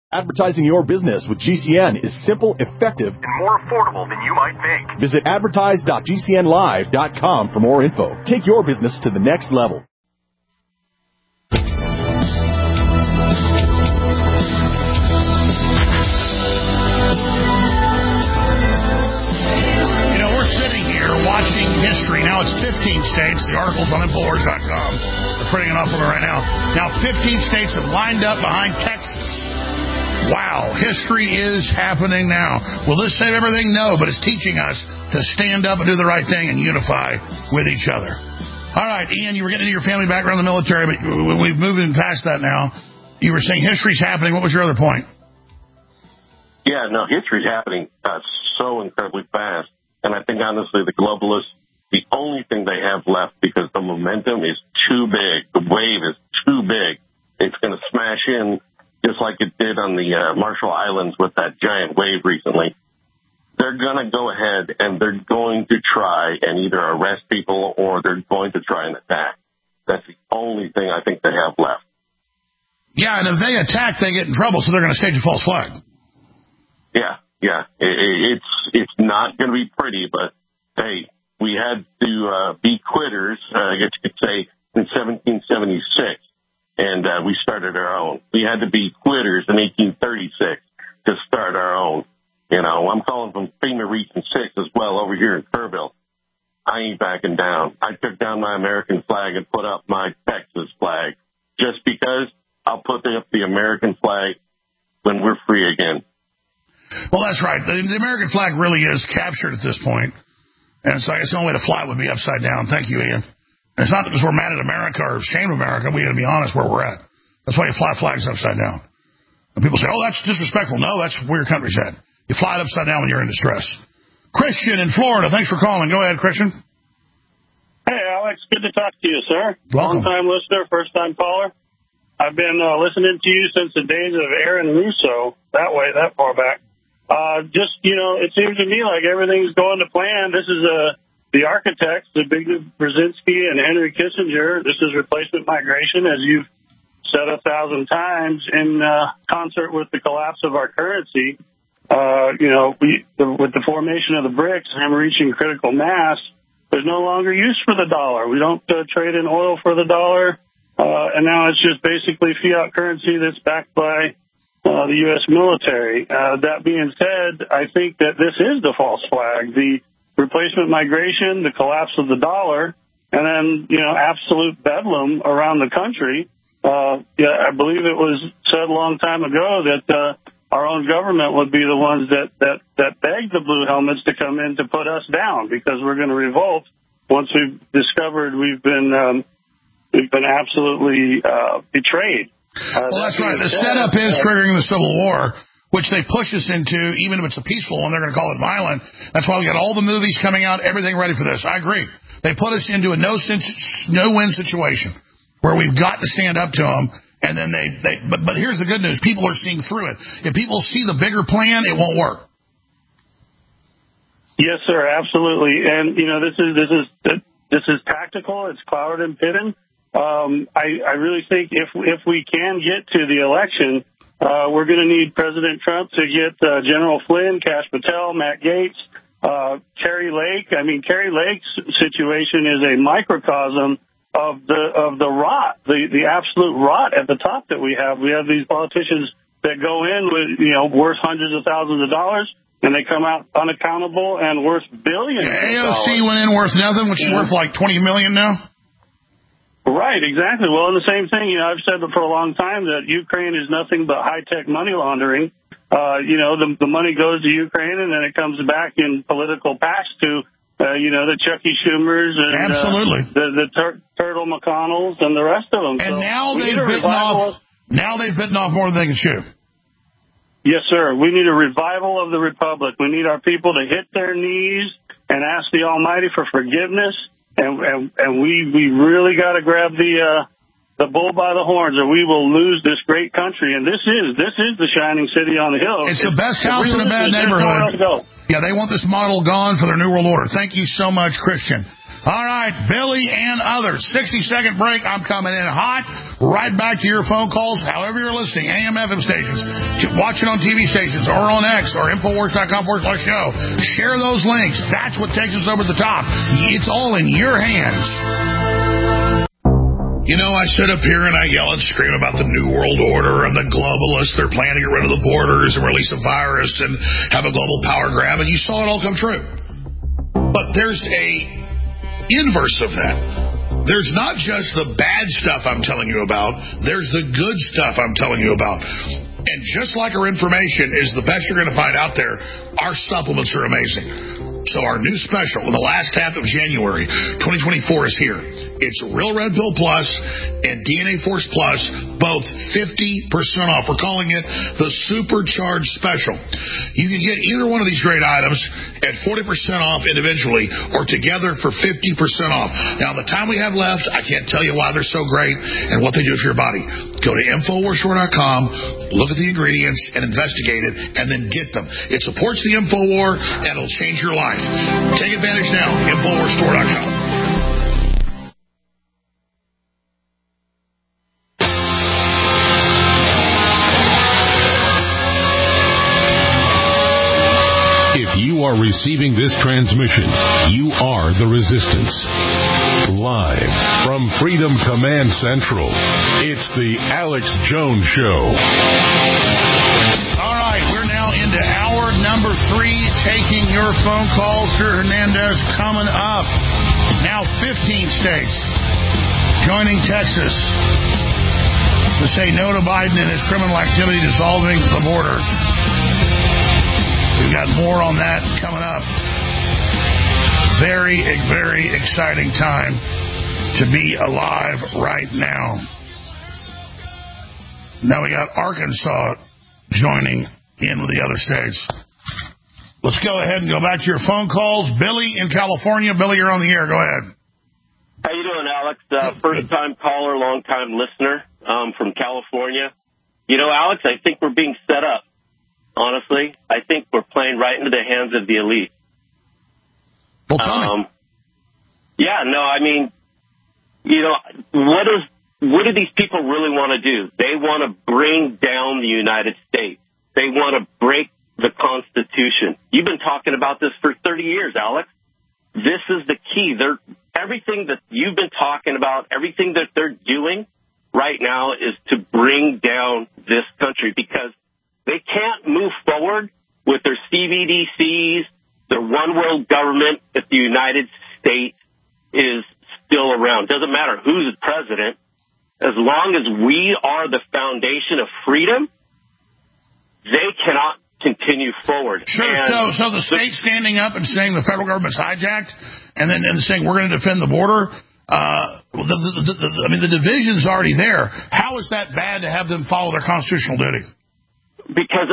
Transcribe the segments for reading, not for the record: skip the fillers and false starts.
Advertising your business with GCN is simple, effective, and more affordable than you might think. Visit advertise.gcnlive.com for more info. Take your business to the next level. We're sitting here watching history. Now it's 15 states. The article's on Infowars.com. They're printing it off of it right now. Now 15 states have lined up behind Texas. Wow, history is happening now. Will this save everything? No, but it's teaching us to stand up and do the right thing and unify with each other. All right, Ian, you were getting into your family background in the military, but we've moved past that now. You were saying history's happening. What was your other point? Yeah, no, history's happening so incredibly fast. And I think, honestly, the globalists, the only thing they have left, because the momentum is too big, the wave is too big, it's going to smash in just like it did on the Marshall Islands with that giant wave recently. They're going to go ahead and they're going to try and either arrest people or they're going to try and attack. That's the only thing I think they have left. Yeah, and if they attack, they get in trouble, so they're going to stage a false flag. Yeah. It's not going to be pretty, but, hey, we had to be quitters, I guess you could say, in 1776, and we started our own. We had to be quitters in 1836 to start our own. I'm calling from FEMA Region 6 as well over here in Kerrville. I ain't backing down. I took down my American flag and put up my Texas flag just because I'll put up the American flag when we're free again. Well, that's right. The American flag really is captured at this point. And so I guess the only way to fly would be upside down. Thank you, Ian. And it's not because we're mad at America or ashamed of America. We got to be honest where we're at. That's why you fly flags upside down. And people say, oh, that's disrespectful. No, that's where your country's at. You fly it upside down when you're in distress. Christian in Florida. Thanks for calling. Go ahead, Christian. Hey, Alex. Good to talk to you, sir. Welcome. Long-time listener, first-time caller. I've been listening to you since the days of Aaron Russo. That far back. It seems to me like everything's going to plan. This is the architects, Zbigniew Brzezinski and Henry Kissinger. This is replacement migration, as you've said 1,000 times, in concert with the collapse of our currency. With the formation of the BRICS and reaching critical mass, there's no longer use for the dollar. We don't trade in oil for the dollar, and now it's just basically fiat currency that's backed by the U.S. military. That being said, I think that this is the false flag, the replacement migration, the collapse of the dollar, and then, absolute bedlam around the country. I believe it was said a long time ago that our own government would be the ones that begged the Blue Helmets to come in to put us down because we're going to revolt once we've discovered we've been absolutely betrayed. Well, that's right. The setup is triggering the Civil War, which they push us into, even if it's a peaceful one, they're going to call it violent. That's why we got all the movies coming out, everything ready for this. I agree. They put us into a no-win situation where we've got to stand up to them, and then but here's the good news. People are seeing through it. If people see the bigger plan, it won't work. Yes, sir, absolutely. And, this is tactical. It's Cloward and Pitten. I really think if we can get to the election, we're going to need President Trump to get General Flynn, Kash Patel, Matt Gaetz, Kari Lake. I mean, Kari Lake's situation is a microcosm of the rot, the absolute rot at the top that we have. We have these politicians that go in with, worth hundreds of thousands of dollars, and they come out unaccountable and worth billions of dollars. AOC went in worth nothing, which is worth like $20 million now. Right, exactly. Well, and the same thing, I've said for a long time that Ukraine is nothing but high-tech money laundering. The money goes to Ukraine and then it comes back in political packs to, the Chucky Schumers and absolutely the Turtle McConnells and the rest of them. And so now they've bitten off more than they can chew. Yes, sir. We need a revival of the Republic. We need our people to hit their knees and ask the Almighty for forgiveness. And we really got to grab the bull by the horns, or we will lose this great country. And this is the shining city on the hill. It's the best house in a bad neighborhood. Yeah, they want this model gone for their New World Order. Thank you so much, Christian. All right, Billy and others. 60-second break. I'm coming in hot. Right back to your phone calls, however you're listening, AM, FM stations. Watch it on TV stations or on X or Infowars.com/show. Share those links. That's what takes us over the top. It's all in your hands. You know, I sit up here and I yell and scream about the New World Order and the globalists. They're planning to get rid of the borders and release a virus and have a global power grab, and you saw it all come true. But there's a inverse of that. There's not just the bad stuff I'm telling you about. There's the good stuff I'm telling you about. And just like our information is the best you're going to find out there, our supplements are amazing. So our new special in the last half of January 2024 is here. It's Real Red Pill Plus and DNA Force Plus, both 50% off. We're calling it the Supercharged Special. You can get either one of these great items at 40% off individually or together for 50% off. Now, the time we have left, I can't tell you why they're so great and what they do for your body. Go to InfoWarsStore.com, look at the ingredients, and investigate it, and then get them. It supports the InfoWar, and it'll change your life. Take advantage now, InfoWarsStore.com. You are receiving this transmission. You are the Resistance. Live from Freedom Command Central, it's the Alex Jones Show. All right, we're now into hour number 3, taking your phone calls. Drew Hernandez coming up. Now 15 states joining Texas to say no to Biden and his criminal activity dissolving the border. We've got more on that coming up. Very, very exciting time to be alive right now. Now we got Arkansas joining in with the other states. Let's go ahead and go back to your phone calls. Billy in California. Billy, you're on the air. Go ahead. How you doing, Alex? First-time caller, long-time listener from California. You know, Alex, I think we're being set up. Honestly, I think we're playing right into the hands of the elite. Well, tell me. Yeah, no, I mean, you know, what do these people really want to do? They want to bring down the United States. They want to break the Constitution. You've been talking about this for 30 years, Alex. This is the key. Everything that you've been talking about, everything that they're doing right now is to bring down this country because they can't move forward with their CBDCs, their one-world government, if the United States is still around. Doesn't matter who's president. As long as we are the foundation of freedom, they cannot continue forward. Sure. So the state standing up and saying the federal government's hijacked and then saying we're going to defend the border, I mean, the division's already there. How is that bad to have them follow their constitutional duty? Because,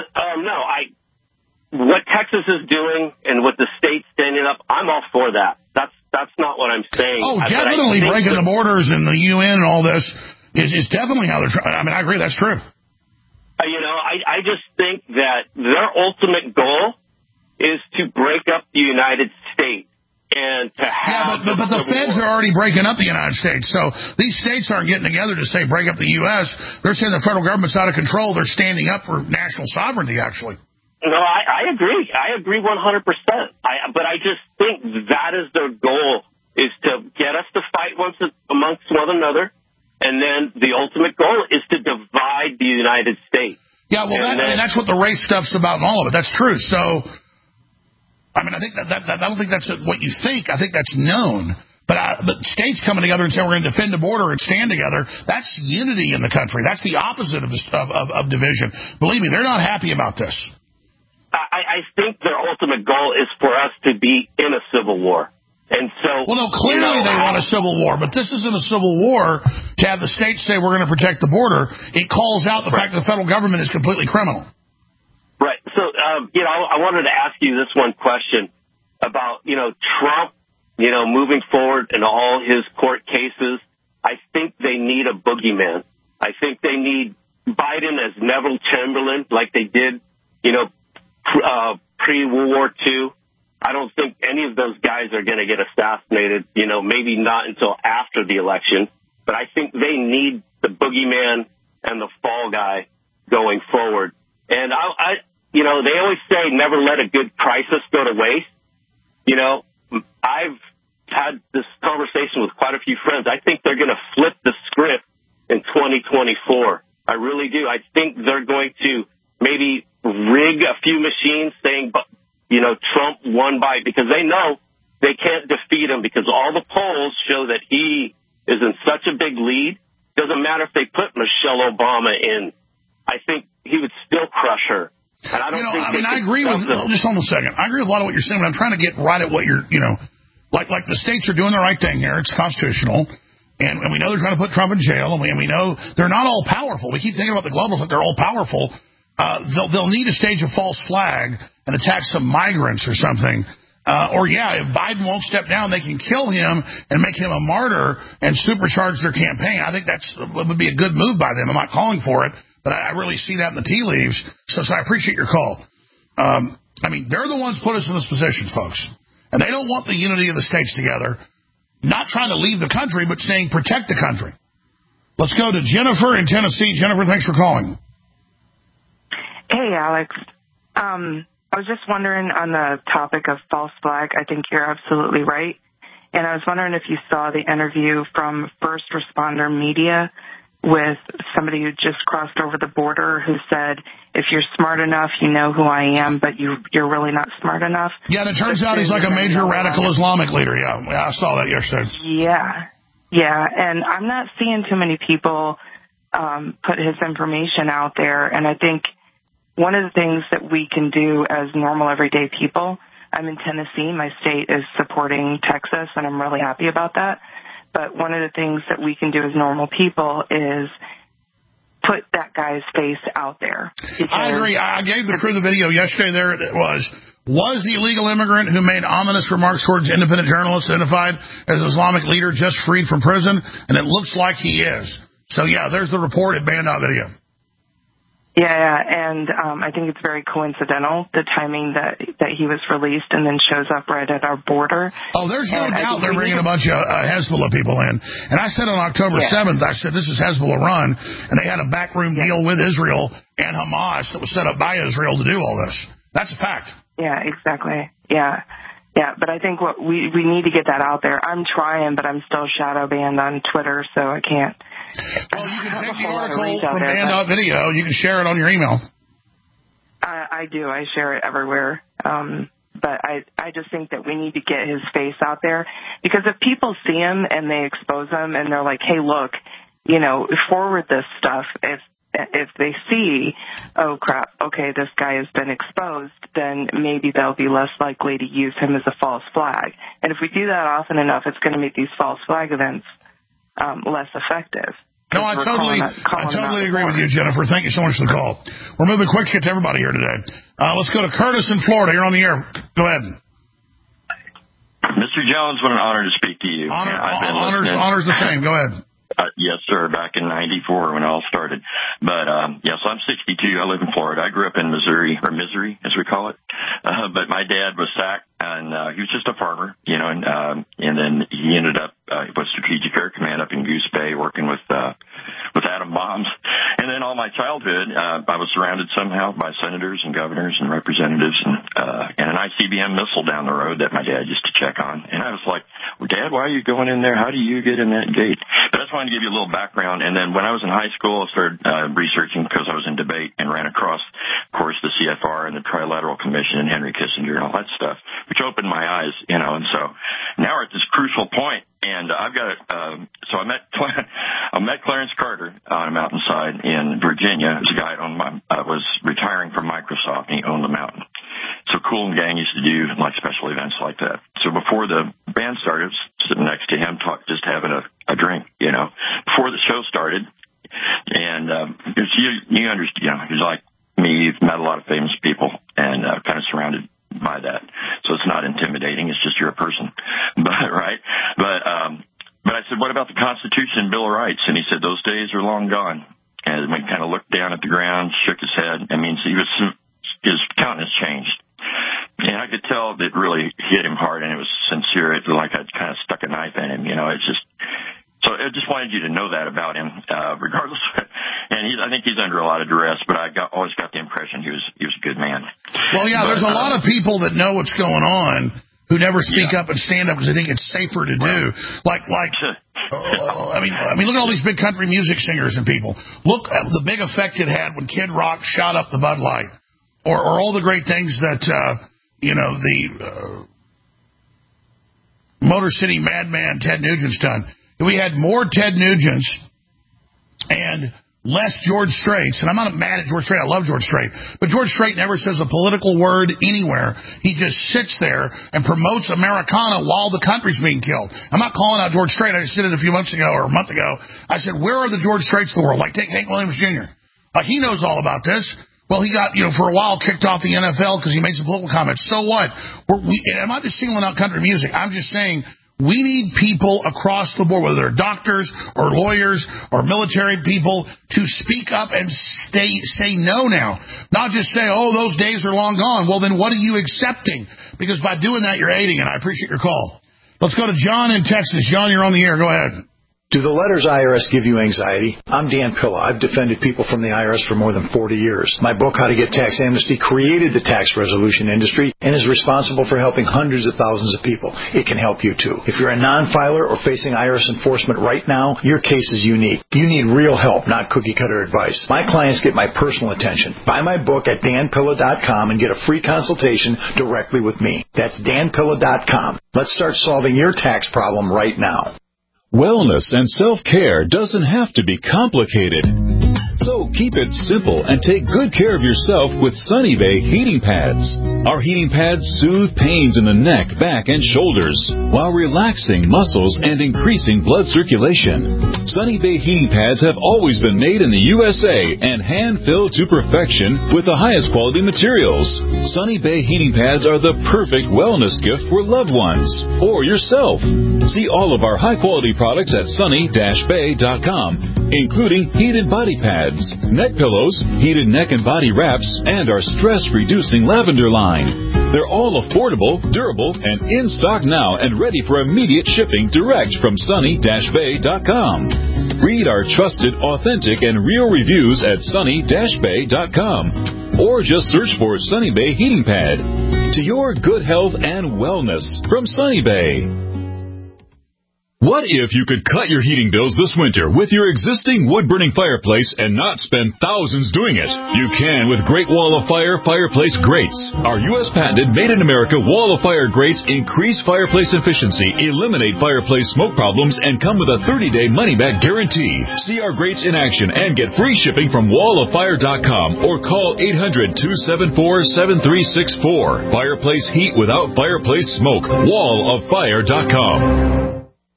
what Texas is doing and what the state's standing up, I'm all for that. That's not what I'm saying. Oh, definitely breaking the borders and the UN and all this is definitely how they're trying. I mean, I agree, that's true. I just think that their ultimate goal is to break up the United States. And to have but the feds are already breaking up the United States. So these states aren't getting together to say break up the U.S. They're saying the federal government's out of control. They're standing up for national sovereignty, actually. No, I agree. I agree 100%. But I just think that is their goal, is to get us to fight amongst one another. And then the ultimate goal is to divide the United States. Yeah, well, that's what the race stuff's about and all of it. That's true. So... I mean, I think that I don't think that's what you think. I think that's known. But states coming together and saying we're going to defend the border and stand together, that's unity in the country. That's the opposite of division. Believe me, they're not happy about this. I think their ultimate goal is for us to be in a civil war. And so... Well, no, clearly they want a civil war, but this isn't a civil war to have the states say we're going to protect the border. It calls out the fact that the federal government is completely criminal. Right. So, I wanted to ask you this one question about, Trump, moving forward in all his court cases. I think they need a boogeyman. I think they need Biden as Neville Chamberlain, like they did, pre-World War II. I don't think any of those guys are going to get assassinated, maybe not until after the election. But I think they need the boogeyman and the fall guy going forward. And they always say never let a good crisis go to waste. I've had this conversation with quite a few friends. I think they're going to flip the script in 2024. I really do. I think they're going to maybe rig a few machines saying, Trump won by, because they know they can't defeat him because all the polls show that he is in such a big lead. Doesn't matter if they put Michelle Obama in. I think he would still crush her. And I don't think I agree with, just hold on a second. I agree with a lot of what you're saying, but I'm trying to get right at what you're, like the states are doing the right thing here. It's constitutional. And we know they're trying to put Trump in jail, and we know they're not all powerful. We keep thinking about the globalists like they're all powerful. They'll need to stage a false flag and attack some migrants or something. If Biden won't step down, they can kill him and make him a martyr and supercharge their campaign. I think that would be a good move by them. I'm not calling for it, but I really see that in the tea leaves. So I appreciate your call. They're the ones put us in this position, folks. And they don't want the unity of the states together. Not trying to leave the country, but saying protect the country. Let's go to Jennifer in Tennessee. Jennifer, thanks for calling. Hey, Alex. I was just wondering on the topic of false flag. I think you're absolutely right. And I was wondering if you saw the interview from First Responder Media with somebody who just crossed over the border who said, if you're smart enough, you know who I am, but you're really not smart enough. Yeah, and it turns out he's like a major radical Islamic leader. Yeah, I saw that yesterday. Yeah, and I'm not seeing too many people put his information out there, and I think one of the things that we can do as normal, everyday people, I'm in Tennessee. My state is supporting Texas, and I'm really happy about that. But one of the things that we can do as normal people is put that guy's face out there. I agree. I gave the crew the video yesterday. There it was the illegal immigrant who made ominous remarks towards independent journalists identified as an Islamic leader just freed from prison? And it looks like he is. So, there's the report at Band.out Video. Yeah, and I think it's very coincidental, the timing that he was released and then shows up right at our border. Oh, there's no doubt they're bringing a bunch of Hezbollah people in. And I said on October 7th, I said, this is Hezbollah run, and they had a backroom deal with Israel and Hamas that was set up by Israel to do all this. That's a fact. Yeah, exactly. Yeah, but I think what we need to get that out there. I'm trying, but I'm still shadow banned on Twitter, so I can't. Well, you can take the article from Band.out Video. You can share it on your email. I do. I share it everywhere. But I just think that we need to get his face out there, because if people see him and they expose him and they're like, hey, look, forward this stuff. If they see, oh, crap, okay, this guy has been exposed, then maybe they'll be less likely to use him as a false flag. And if we do that often enough, it's going to make these false flag events less effective. No, I totally agree with you, Jennifer. Thank you so much for the call. We're moving quick to get to everybody here today. Let's go to Curtis in Florida. You're on the air. Go ahead. Mr. Jones, what an honor to speak to you. Honor's the same. Go ahead. Yes, sir, back in 94 when it all started. But, so I'm 62. I live in Florida. I grew up in Missouri, or Misery, as we call it. But my dad was sacked, and he was just a farmer, and then he ended up with Strategic Air Command up in Goose Bay working with atom bombs. And then all my childhood, I was surrounded somehow by senators and governors and representatives and an ICBM missile down the road that my dad used to check on. And I was like, well, Dad, why are you going in there? How do you get in that gate? But I just wanted to give you a little background. And then when I was in high school, I started researching because I was in debate and ran across, of course, the CFR and the Trilateral Commission and Henry Kissinger and all that stuff, which opened my eyes, And so now we're at this crucial point. And I've got so I met Clarence Carter on a mountainside in Virginia. It was a guy was retiring from Microsoft, and he owned the mountain. So Kool and Gang used to do like special events like that. So before the band started, I was sitting next to him, just having a drink, before the show started. And you understand, he's like me. You've met a lot of famous people and kind of surrounded by that. So it's not intimidating. It's just you're a person. But I said, what about the Constitution and Bill of Rights? And he said, those days are long gone. And we kind of looked down at the ground, shook his head. I mean, his countenance changed. And I could tell tell it really hit him hard, and it was sincere. It was like I'd kind of stuck a knife in him, It's just, so I just wanted you to know that about him, regardless. And I think he's under a lot of duress, but always got the impression he was a good man. Well, yeah, there's a lot of people that know what's going on who never speak up and stand up because they think it's safer to do. Like, I mean, look at all these big country music singers and people. Look at the big effect it had when Kid Rock shot up the Bud Light, or all the great things that the Motor City Madman Ted Nugent's done. We had more Ted Nugents and less George Straits, and I'm not mad at George Strait. I love George Strait, but George Strait never says a political word anywhere. He just sits there and promotes Americana while the country's being killed. I'm not calling out George Strait. I just did it a few months ago or a month ago. I said, where are the George Straits of the world? Like, take Hank Williams Jr. He knows all about this. Well, he got, for a while kicked off the NFL because he made some political comments. So what? I'm not just singling out country music. I'm just saying, we need people across the board, whether they're doctors or lawyers or military people, to speak up and say no now. Not just say, oh, those days are long gone. Well, then what are you accepting? Because by doing that, you're aiding it. I appreciate your call. Let's go to John in Texas. John, you're on the air. Go ahead. Do the letters IRS give you anxiety? I'm Dan Pilla. I've defended people from the IRS for more than 40 years. My book, How to Get Tax Amnesty, created the tax resolution industry and is responsible for helping hundreds of thousands of people. It can help you, too. If you're a non-filer or facing IRS enforcement right now, your case is unique. You need real help, not cookie-cutter advice. My clients get my personal attention. Buy my book at danpilla.com and get a free consultation directly with me. That's danpilla.com. Let's start solving your tax problem right now. Wellness and self-care doesn't have to be complicated. So keep it simple and take good care of yourself with Sunny Bay heating pads. Our heating pads soothe pains in the neck, back, and shoulders while relaxing muscles and increasing blood circulation. Sunny Bay heating pads have always been made in the USA and hand-filled to perfection with the highest quality materials. Sunny Bay heating pads are the perfect wellness gift for loved ones or yourself. See all of our high-quality products at sunny-bay.com, including heated body pads, neck pillows, heated neck and body wraps, and our stress-reducing lavender line. They're all affordable, durable, and in stock now and ready for immediate shipping direct from sunny-bay.com. Read our trusted, authentic, and real reviews at sunny-bay.com, or just search for Sunny Bay Heating Pad. To your good health and wellness from Sunny Bay. What if you could cut your heating bills this winter with your existing wood-burning fireplace and not spend thousands doing it? You can with Great Wall of Fire fireplace grates. Our U.S.-patented, made-in-America Wall of Fire grates increase fireplace efficiency, eliminate fireplace smoke problems, and come with a 30-day money-back guarantee. See our grates in action and get free shipping from walloffire.com or call 800-274-7364. Fireplace heat without fireplace smoke. walloffire.com.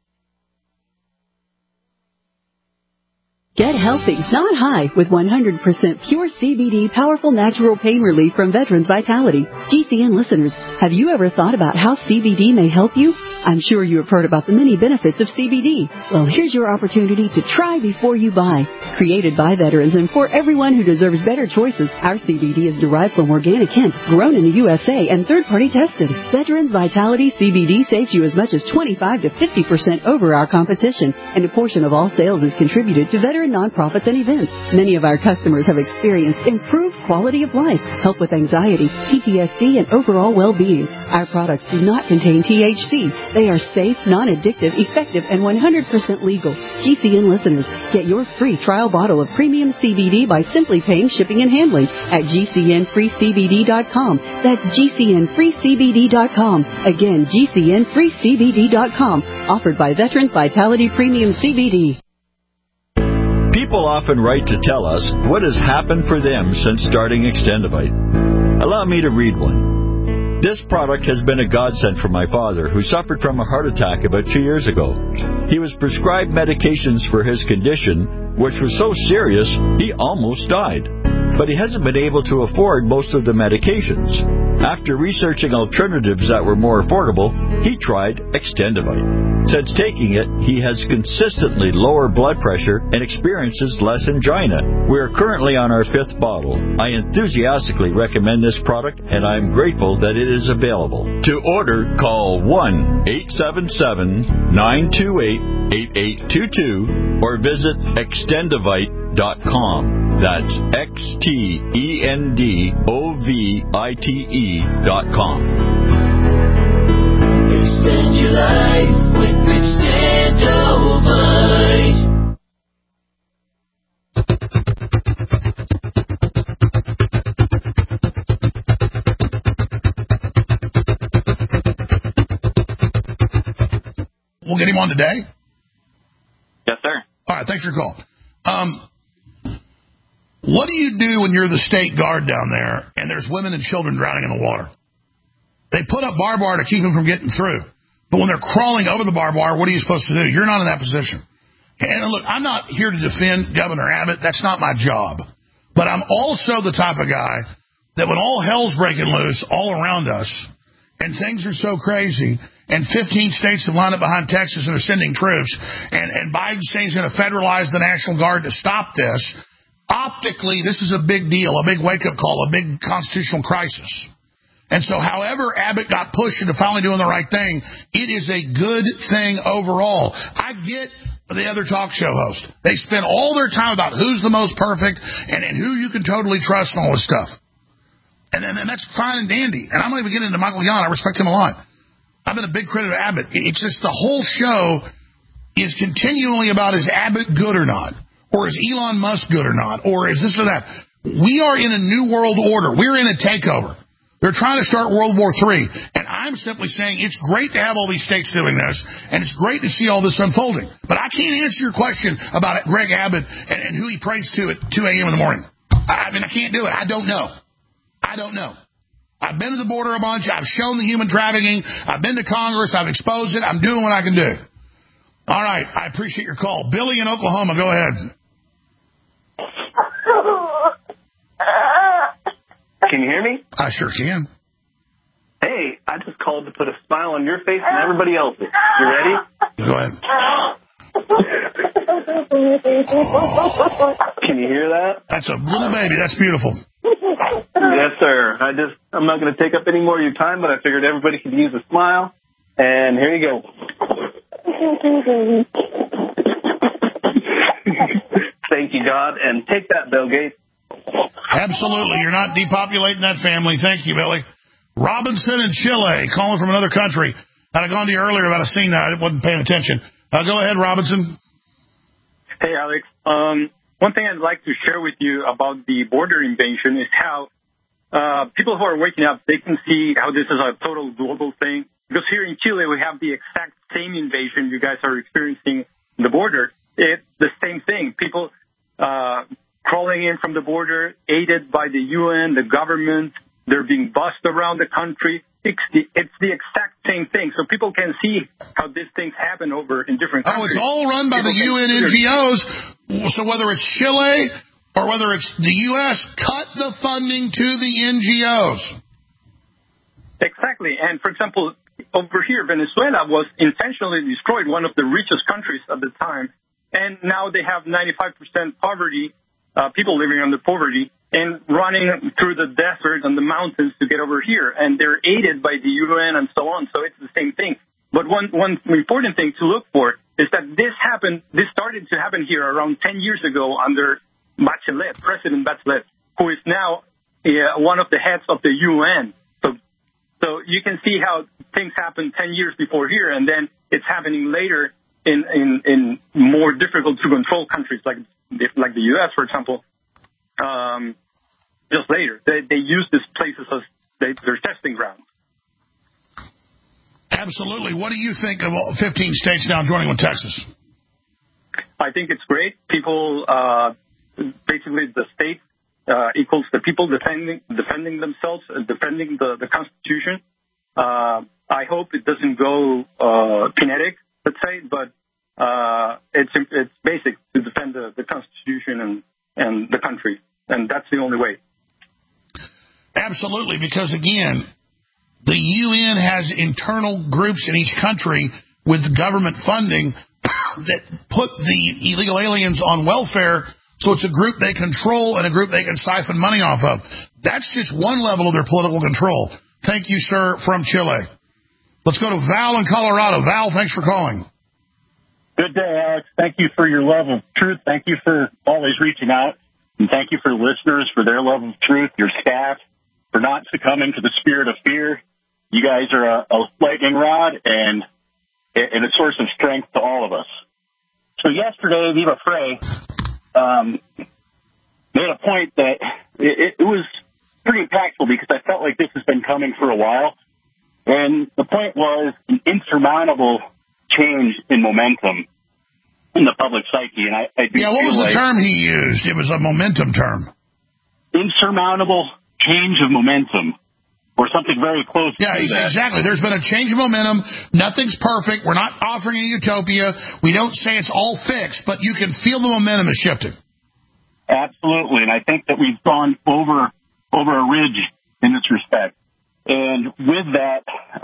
Get healthy, not high, with 100% pure CBD powerful natural pain relief from Veterans Vitality. GCN listeners, have you ever thought about how CBD may help you? I'm sure you have heard about the many benefits of CBD. Well, here's your opportunity to try before you buy. Created by veterans and for everyone who deserves better choices, our CBD is derived from organic hemp, grown in the USA, and third-party tested. Veterans Vitality CBD saves you as much as 25 to 50% over our competition, and a portion of all sales is contributed to veteran nonprofits and events. Many of our customers have experienced improved quality of life, help with anxiety, PTSD, and overall well-being. Our products do not contain THC. They are safe, non-addictive, effective, and 100% legal. GCN listeners, get your free trial bottle of premium CBD by simply paying shipping and handling at GCNFreeCBD.com. That's GCNFreeCBD.com. Again, GCNFreeCBD.com. Offered by Veterans Vitality Premium CBD. People often write to tell us what has happened for them since starting Extendivite. Allow me to read one. This product has been a godsend for my father, who suffered from a heart attack about 2 years ago. He was prescribed medications for his condition, which was so serious he almost died. But he hasn't been able to afford most of the medications. After researching alternatives that were more affordable, he tried Extendivite. Since taking it, he has consistently lower blood pressure and experiences less angina. We are currently on our 5th bottle. I enthusiastically recommend this product, and I am grateful that it is available. To order, call 1-877-928-8822 or visit Extendivite.com. That's XTENDOVITE.com. Extend your life with Extendovite. We'll get him on today. Yes, sir. All right, thanks for your call. What do you do when you're the state guard down there and there's women and children drowning in the water? They put up barbed wire to keep them from getting through. But when they're crawling over the barbed wire, what are you supposed to do? You're not in that position. And look, I'm not here to defend Governor Abbott. That's not my job. But I'm also the type of guy that when all hell's breaking loose all around us and things are so crazy and 15 states have lined up behind Texas and are sending troops and Biden's saying he's going to federalize the National Guard to stop this, optically, this is a big deal, a big wake-up call, a big constitutional crisis. And so however Abbott got pushed into finally doing the right thing, it is a good thing overall. I get the other talk show hosts. They spend all their time about who's the most perfect and who you can totally trust and all this stuff. And that's fine and dandy. And I'm not even getting into Michael Yon. I respect him a lot. I've been a big critic of Abbott. It's just the whole show is continually about is Abbott good or not? Or is Elon Musk good or not? Or is this or that? We are in a new world order. We're in a takeover. They're trying to start World War III. And I'm simply saying it's great to have all these states doing this, and it's great to see all this unfolding. But I can't answer your question about Greg Abbott and who he prays to at 2 a.m. in the morning. I mean, I can't do it. I don't know. I've been to the border a bunch. I've shown the human trafficking. I've been to Congress. I've exposed it. I'm doing what I can do. All right. I appreciate your call. Billy in Oklahoma, go ahead. Can you hear me? I sure can. Hey, I just called to put a smile on your face and everybody else's. You ready? Go ahead. Can you hear that? That's a little baby. That's beautiful. Yes, sir. I'm not going to take up any more of your time, but I figured everybody could use a smile. And here you go. Thank you, God. And take that, Bill Gates. Absolutely. You're not depopulating that family. Thank you, Billy. Robinson in Chile, calling from another country. I'd have gone to you earlier about a scene that I wasn't paying attention. Go ahead, Robinson. Hey, Alex. One thing I'd like to share with you about the border invasion is how people who are waking up, they can see how this is a total global thing. Because here in Chile, we have the exact same invasion you guys are experiencing in the border. It's the same thing. People crawling in from the border, aided by the UN, the government. They're being bussed around the country. It's the exact same thing. So people can see how these things happen over in different countries. Oh, it's all run by the UN NGOs. So whether it's Chile or whether it's the U.S., cut the funding to the NGOs. Exactly. And, for example, over here, Venezuela was intentionally destroyed, one of the richest countries at the time. And now they have 95% poverty, people living under poverty, and running through the desert and the mountains to get over here. And they're aided by the UN and so on. So it's the same thing. But one important thing to look for is that this started to happen here around 10 years ago under Bachelet, President Bachelet, who is now one of the heads of the UN. So you can see how things happened 10 years before here, and then it's happening later in more difficult to control countries like the U.S., for example. Just later, they use these places as their testing grounds. Absolutely. What do you think of all 15 states now joining with Texas? I think it's great. People, basically the state equals the people defending themselves, defending the Constitution. I hope it doesn't go kinetic, let's say, but it's basic to defend the Constitution and the country, and that's the only way. Absolutely, because, again, the UN has internal groups in each country with government funding that put the illegal aliens on welfare, so it's a group they control and a group they can siphon money off of. That's just one level of their political control. Thank you, sir, from Chile. Let's go to Val in Colorado. Val, thanks for calling. Good day, Alex. Thank you for your love of truth. Thank you for always reaching out. And thank you for listeners for their love of truth, your staff, for not succumbing to the spirit of fear. You guys are a lightning rod and a source of strength to all of us. So yesterday, Viva Frey made a point that it was pretty impactful because I felt like this has been coming for a while. And the point was an insurmountable change in momentum in the public psyche. And I do what was the term he used? It was a momentum term. Insurmountable change of momentum. Or something very close to that. Yeah, exactly. There's been a change of momentum. Nothing's perfect. We're not offering a utopia. We don't say it's all fixed, but you can feel the momentum is shifting. Absolutely. And I think that we've gone over a ridge in this respect. And with that,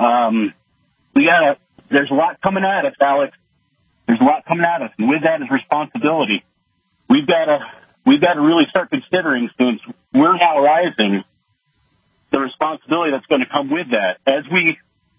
there's a lot coming at us, Alex. There's a lot coming at us. And with that is responsibility. We've got to really start considering, since we're now rising, the responsibility that's going to come with that. As we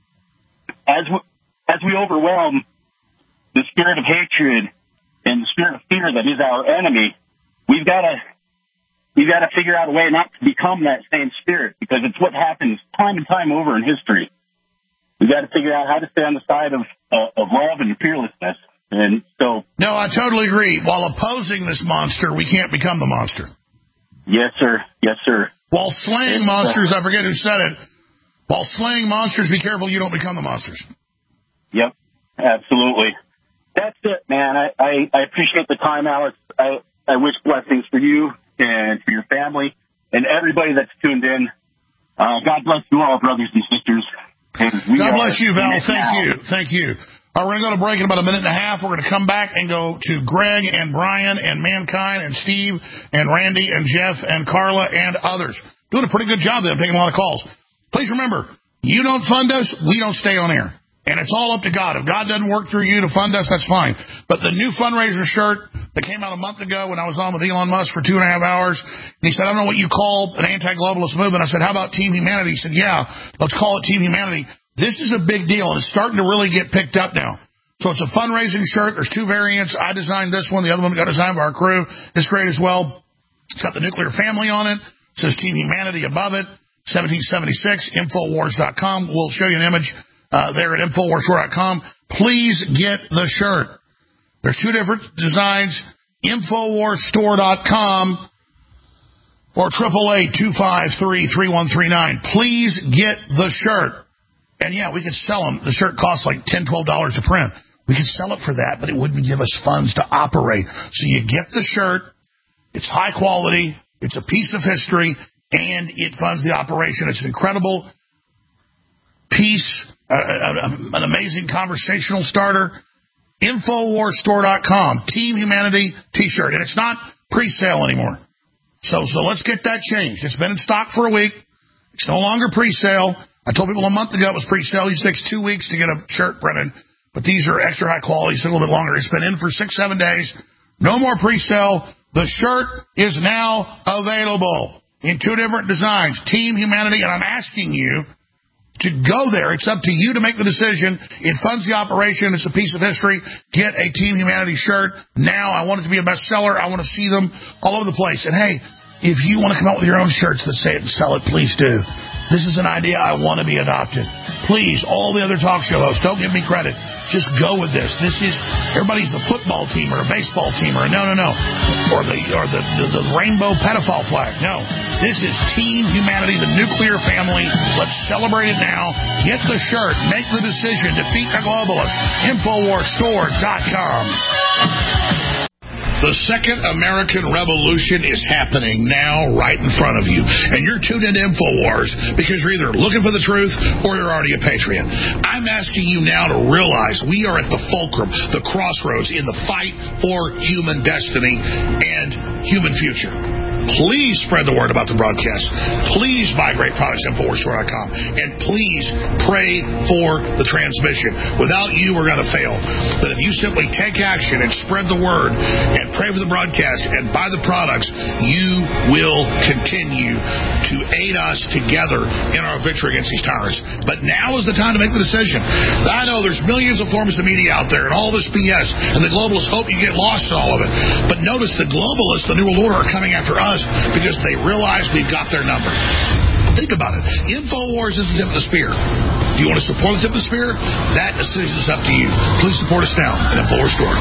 overwhelm the spirit of hatred and the spirit of fear that is our enemy, we've got to figure out a way not to become that same spirit, because it's what happens time and time over in history. We've got to figure out how to stay on the side of love and fearlessness. And so, no, I totally agree. While opposing this monster, we can't become the monster. Yes, sir. Yes, sir. While slaying monsters, I forget who said it, while slaying monsters, be careful you don't become the monsters. Yep, absolutely. That's it, man. I appreciate the time, Alex. I wish blessings for you and for your family and everybody that's tuned in. God bless you all, brothers and sisters. God bless you, Val. Thank you. All right, we're going to go to break in about a minute and a half. We're going to come back and go to Greg and Brian and Mankind and Steve and Randy and Jeff and Carla and others. Doing a pretty good job there, taking a lot of calls. Please remember, you don't fund us, we don't stay on air. And it's all up to God. If God doesn't work through you to fund us, that's fine. But the new fundraiser shirt that came out a month ago when I was on with Elon Musk for 2.5 hours, and he said, I don't know what you call an anti-globalist movement. I said, how about Team Humanity? He said, yeah, let's call it Team Humanity. This is a big deal, and it's starting to really get picked up now. So it's a fundraising shirt. There's 2 variants. I designed this one. The other one got designed by our crew. It's great as well. It's got the nuclear family on it. It says Team Humanity above it. 1776, Infowars.com. We'll show you an image there at Infowars.com. Please get the shirt. There's 2 different designs. Infowarsstore.com or 888-253-3139. Please get the shirt. And, yeah, we could sell them. The shirt costs like $10, $12 to print. We could sell it for that, but it wouldn't give us funds to operate. So you get the shirt. It's high quality. It's a piece of history, and it funds the operation. It's an incredible piece, an amazing conversational starter. Infowarsstore.com, Team Humanity T-shirt. And it's not pre-sale anymore. So let's get that changed. It's been in stock for a week. It's no longer pre-sale. I told people a month ago it was pre-sale. It takes 2 weeks to get a shirt printed. But these are extra high quality. It's a little bit longer. It's been in for 6-7 days. No more pre-sale. The shirt is now available in 2 different designs. Team Humanity, and I'm asking you to go there. It's up to you to make the decision. It funds the operation. It's a piece of history. Get a Team Humanity shirt now. I want it to be a bestseller. I want to see them all over the place. And, hey, if you want to come out with your own shirts that say it and sell it, please do. This is an idea I want to be adopted. Please, all the other talk show hosts, don't give me credit. Just go with this. This is, everybody's a football team or a baseball team or no. Or the rainbow pedophile flag. No. This is Team Humanity, the nuclear family. Let's celebrate it now. Get the shirt. Make the decision. Defeat the globalists. Infowarsstore.com. The Second American Revolution is happening now right in front of you. And you're tuned into InfoWars because you're either looking for the truth or you're already a patriot. I'm asking you now to realize we are at the fulcrum, the crossroads in the fight for human destiny and human future. Please spread the word about the broadcast. Please buy great products at InfoWarsStore.com. And please pray for the transmission. Without you, we're going to fail. But if you simply take action and spread the word and pray for the broadcast and buy the products, you will continue to aid us together in our victory against these tyrants. But now is the time to make the decision. I know there's millions of forms of media out there and all this BS, and the globalists hope you get lost in all of it. But notice the globalists, the New World Order, are coming after us because they realize we've got their number. Think about it. InfoWars is the tip of the spear. Do you want to support the tip of the spear? That decision is up to you. Please support us now at InfoWars Store.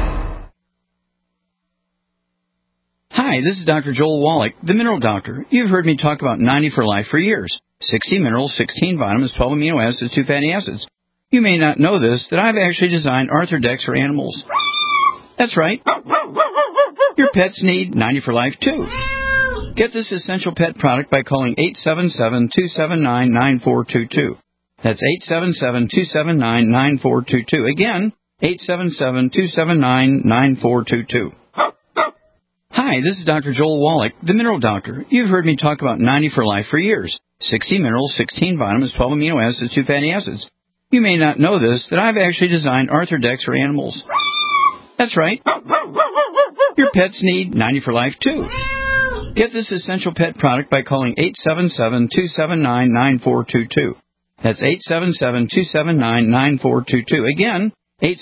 Hi, this is Dr. Joel Wallach, the Mineral Doctor. You've heard me talk about 90 for Life for years. 60 minerals, 16 vitamins, 12 amino acids, 2 fatty acids. You may not know this, that I've actually designed Arthrodex for animals. That's right. Your pets need 90 for Life, too. Get this essential pet product by calling 877-279-9422. That's 877-279-9422. Again, 877-279-9422. Hi, this is Dr. Joel Wallach, the Mineral Doctor. You've heard me talk about 90 for Life for years. 60 minerals, 16 vitamins, 12 amino acids, 2 fatty acids. You may not know this, that I've actually designed Arthrodex for animals. That's right. Your pets need 90 for Life, too. Get this essential pet product by calling 877-279-9422. That's 877-279-9422. Again,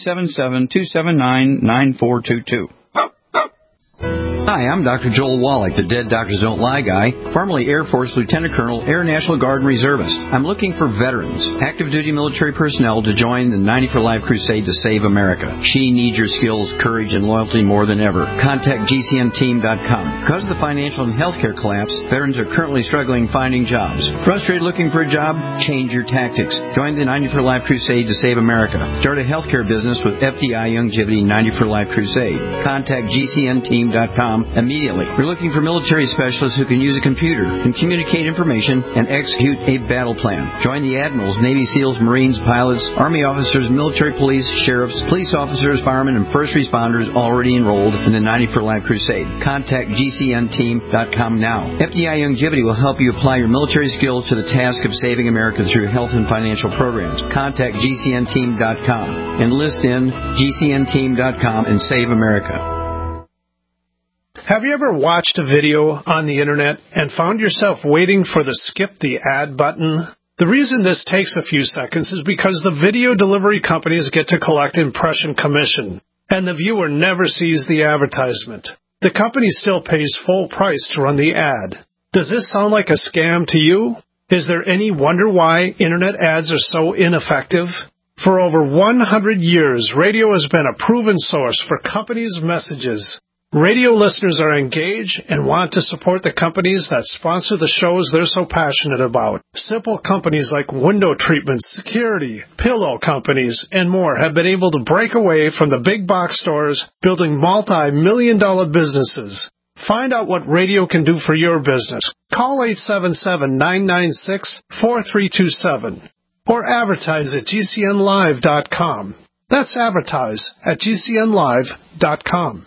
877-279-9422. Hi, I'm Dr. Joel Wallach, the Dead Doctors Don't Lie guy, formerly Air Force Lieutenant Colonel, Air National Guard and Reservist. I'm looking for veterans, active duty military personnel to join the 90 for Life crusade to save America. She needs your skills, courage, and loyalty more than ever. Contact GCNteam.com. Because of the financial and healthcare collapse, veterans are currently struggling finding jobs. Frustrated looking for a job? Change your tactics. Join the 90 for Life crusade to save America. Start a healthcare business with FDI Youngevity 90 for Life crusade. Contact GCNteam.com immediately. We're looking for military specialists who can use a computer, can communicate information, and execute a battle plan. Join the admirals, Navy SEALs, Marines, pilots, Army officers, military police, sheriffs, police officers, firemen, and first responders already enrolled in the 90 for Life crusade. Contact GCNteam.com now. FDI Youngevity will help you apply your military skills to the task of saving America through health and financial programs. Contact GCNteam.com. Enlist in GCNteam.com and save America. Have you ever watched a video on the internet and found yourself waiting for the skip the ad button? The reason this takes a few seconds is because the video delivery companies get to collect impression commission, and the viewer never sees the advertisement. The company still pays full price to run the ad. Does this sound like a scam to you? Is there any wonder why internet ads are so ineffective? For over 100 years, radio has been a proven source for companies' messages. Radio listeners are engaged and want to support the companies that sponsor the shows they're so passionate about. Simple companies like window treatments, security, pillow companies, and more have been able to break away from the big box stores, building multi-million-dollar businesses. Find out what radio can do for your business. Call 877-996-4327 or advertise at GCNlive.com. That's advertise at GCNlive.com.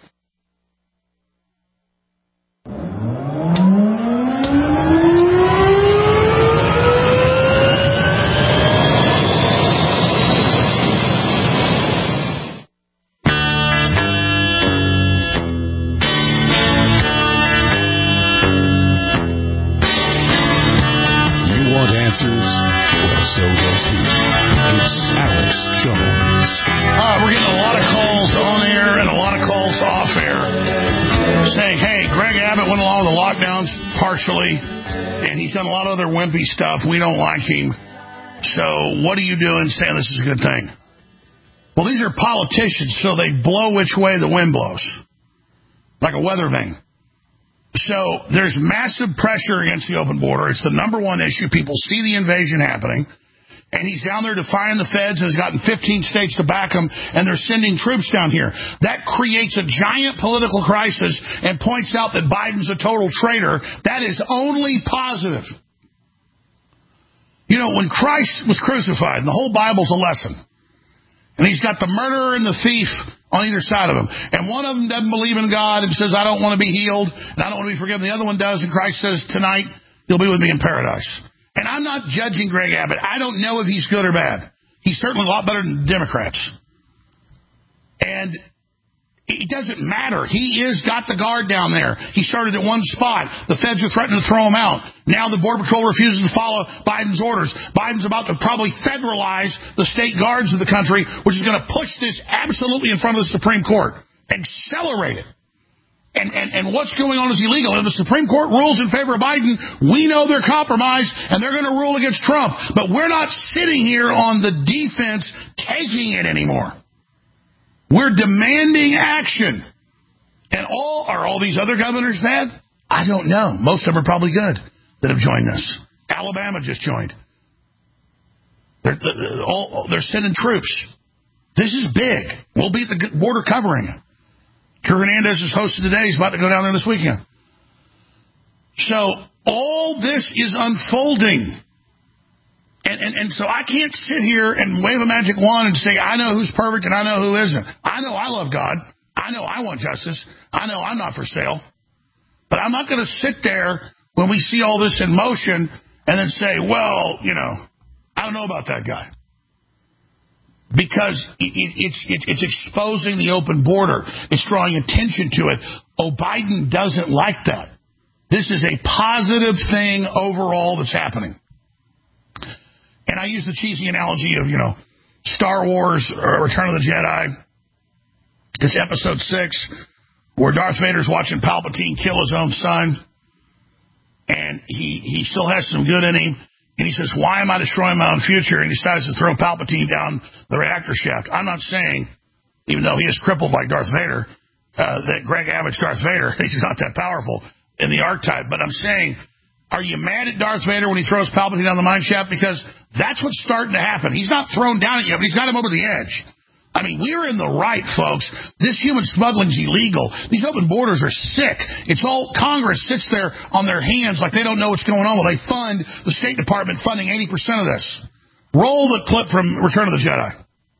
Well, so does he. It's Alex Jones. We're getting a lot of calls on air and a lot of calls off air saying, hey, Greg Abbott went along with the lockdowns partially, and he's done a lot of other wimpy stuff. We don't like him. So what are you doing saying this is a good thing? Well, these are politicians, so they blow which way the wind blows, like a weather vane. So there's massive pressure against the open border. It's the number one issue. People see the invasion happening. And he's down there defying the feds and has gotten 15 states to back him, and they're sending troops down here. That creates a giant political crisis and points out that Biden's a total traitor. That is only positive. You know, when Christ was crucified, and the whole Bible's a lesson, And he's got the murderer and the thief on either side of him. And one of them doesn't believe in God and says, I don't want to be healed and I don't want to be forgiven. The other one does, and Christ says, tonight you'll be with me in paradise. And I'm not judging Greg Abbott. I don't know if he's good or bad. He's certainly a lot better than the Democrats. And it doesn't matter. He is got the guard down there. He started at one spot. The feds are threatening to throw him out. Now the Border Patrol refuses to follow Biden's orders. Biden's about to probably federalize the state guards of the country, which is going to push this absolutely in front of the Supreme Court. Accelerate it. And what's going on is illegal. If the Supreme Court rules in favor of Biden, we know they're compromised, and they're going to rule against Trump. But we're not sitting here on the defense taking it anymore. We're demanding action. And are all these other governors bad? I don't know. Most of them are probably good that have joined us. Alabama just joined. They're sending troops. This is big. We'll be at the border covering it. Drew Hernandez is hosted today. He's about to go down there this weekend. So all this is unfolding. And so I can't sit here and wave a magic wand and say, I know who's perfect and I know who isn't. I know I love God. I know I want justice. I know I'm not for sale. But I'm not going to sit there when we see all this in motion and then say, well, I don't know about that guy. Because it's exposing the open border. It's drawing attention to it. Biden doesn't like that. This is a positive thing overall that's happening. And I use the cheesy analogy of, Star Wars or Return of the Jedi. It's episode 6, where Darth Vader's watching Palpatine kill his own son. And he still has some good in him. And he says, why am I destroying my own future? And he decides to throw Palpatine down the reactor shaft. I'm not saying, even though he is crippled like Darth Vader, that Greg Abbott's Darth Vader. He's not that powerful in the archetype. But I'm saying, are you mad at Darth Vader when he throws Palpatine down the mine shaft? Because that's what's starting to happen. He's not thrown down it yet, but he's got him over the edge. I mean, we're in the right, folks. This human smuggling's illegal. These open borders are sick. It's all Congress sits there on their hands like they don't know what's going on. Well, they fund the State Department funding 80% of this. Roll the clip from Return of the Jedi.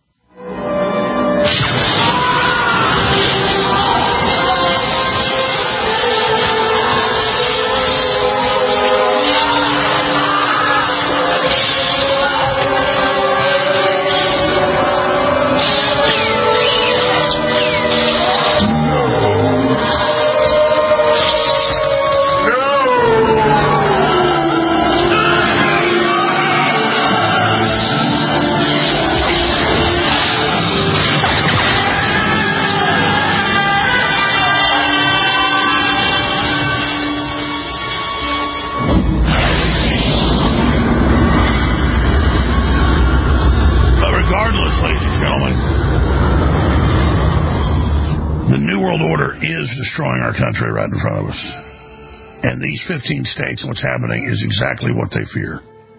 Is destroying our country right in front of us. And these 15 states and what's happening is exactly what they fear.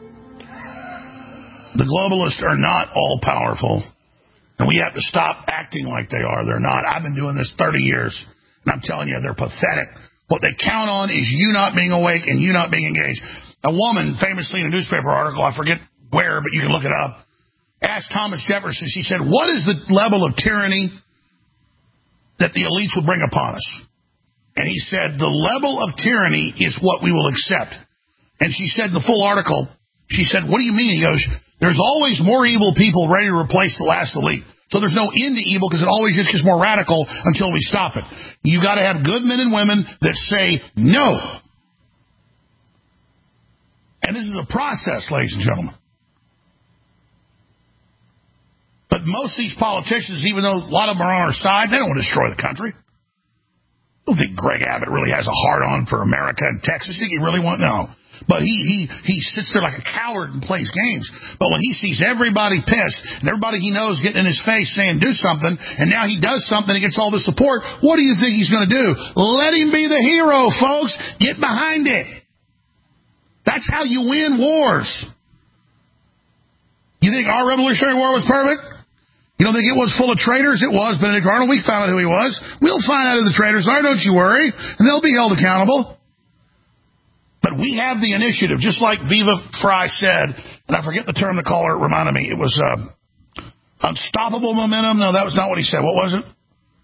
The globalists are not all powerful, and we have to stop acting like they are. They're not. I've been doing this 30 years, and I'm telling you, they're pathetic. What they count on is you not being awake and you not being engaged. A woman, famously in a newspaper article, I forget where, but you can look it up, asked Thomas Jefferson, she said, what is the level of tyranny that the elites will bring upon us? And he said, the level of tyranny is what we will accept. And she said, the full article, she said, what do you mean? He goes, there's always more evil people ready to replace the last elite. So there's no end to evil because it always just gets more radical until we stop it. You got to have good men and women that say no. And this is a process, ladies and gentlemen. But most of these politicians, even though a lot of them are on our side, they don't want to destroy the country. I don't think Greg Abbott really has a heart-on for America and Texas. I think he really wants, no. But he sits there like a coward and plays games. But when he sees everybody pissed and everybody he knows getting in his face saying do something, and now he does something and gets all the support, what do you think he's going to do? Let him be the hero, folks. Get behind it. That's how you win wars. You think our Revolutionary War was perfect? You don't think it was full of traitors? It was. Benedict Arnold, we found out who he was. We'll find out who the traitors are, don't you worry. And they'll be held accountable. But we have the initiative, just like Viva Fry said, and I forget the term the caller reminded me. It was, Unstoppable momentum? No, that was not what he said. What was it?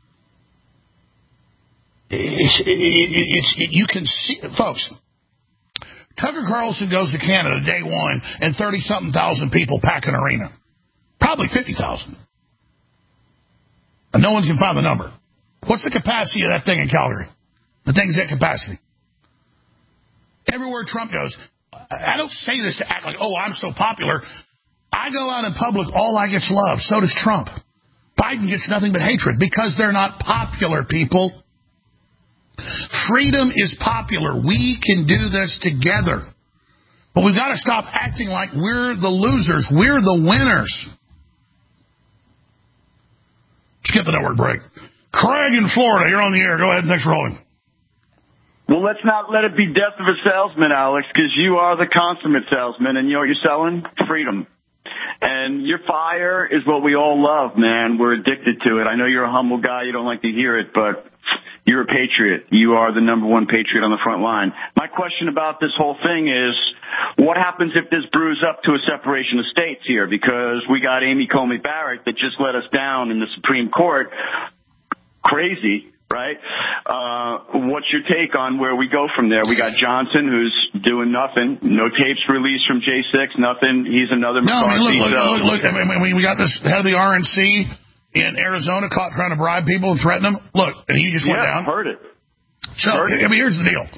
You can see, folks, Tucker Carlson goes to Canada day one and 30-something thousand people pack an arena. Probably 50,000. And no one can find the number. What's the capacity of that thing in Calgary? The thing's at capacity. Everywhere Trump goes, I don't say this to act like, oh, I'm so popular. I go out in public, all I get's love. So does Trump. Biden gets nothing but hatred because they're not popular, people. Freedom is popular. We can do this together. But we've got to stop acting like we're the losers. We're the winners. Let's get the network break. Craig in Florida, you're on the air. Go ahead. Thanks for holding. Well, let's not let it be death of a salesman, Alex, because you are the consummate salesman, and you know what you're selling? Freedom. And your fire is what we all love, man. We're addicted to it. I know you're a humble guy. You don't like to hear it, but you're a patriot. You are the number one patriot on the front line. My question about this whole thing is, what happens if this brews up to a separation of states here? Because we got Amy Coney Barrett that just let us down in the Supreme Court. Crazy, right? What's your take on where we go from there? We got Johnson, who's doing nothing. No tapes released from J6, nothing. He's another McCarthy. Look. I mean, we got this head of the RNC in Arizona caught trying to bribe people and threaten them. Look, and he just went down. Heard it. So, I mean, here's the deal.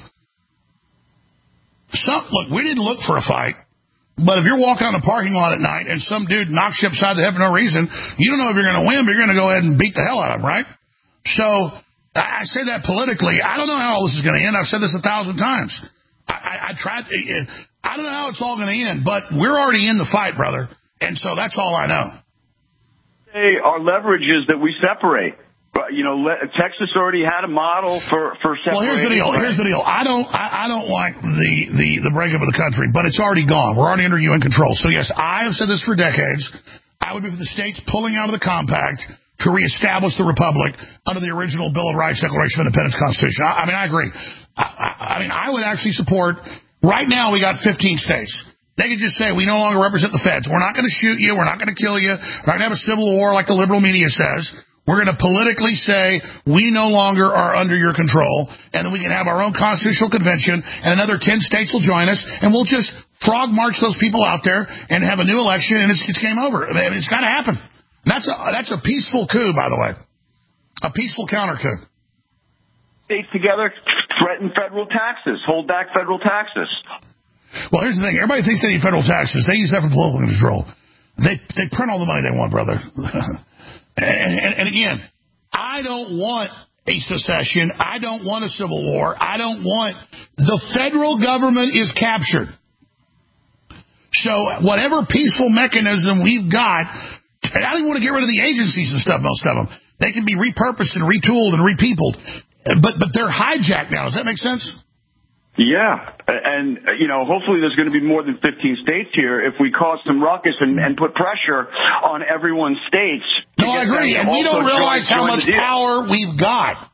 Look, we didn't look for a fight, but if you're walking on a parking lot at night and some dude knocks you upside the head for no reason, you don't know if you're going to win, but you're going to go ahead and beat the hell out of him, right? So, I say that politically. I don't know how all this is going to end. I've said this 1,000 times. I tried. I don't know how it's all going to end, but we're already in the fight, brother. And so that's all I know. Our leverage is that we separate. But, you know, Texas already had a model for separating. Well, here's the deal. I don't like the breakup of the country, but it's already gone. We're already under UN control. So, yes, I have said this for decades. I would be for the states pulling out of the compact to reestablish the republic under the original Bill of Rights, Declaration of Independence, Constitution. I mean, I agree. I mean, I would actually support. Right now, we got 15 states. They could just say, we no longer represent the feds. We're not going to shoot you. We're not going to kill you. We're not going to have a civil war like the liberal media says. We're going to politically say, we no longer are under your control. And then we can have our own constitutional convention, and another 10 states will join us, and we'll just frog march those people out there and have a new election, and it's game over. I mean, it's got to happen. That's a peaceful coup, by the way. A peaceful counter coup. States together threaten federal taxes, hold back federal taxes. Well, here's the thing. Everybody thinks they need federal taxes. They use that for political control. They print all the money they want, brother. and again, I don't want a secession. I don't want a civil war. I don't want... The federal government is captured. So whatever peaceful mechanism we've got... And I don't even want to get rid of the agencies and stuff, most of them. They can be repurposed and retooled and repeopled. But they're hijacked now. Does that make sense? Yeah. And, you know, hopefully there's going to be more than 15 states here if we cause some ruckus and put pressure on everyone's states. No, I agree. And we don't realize how much power we've got.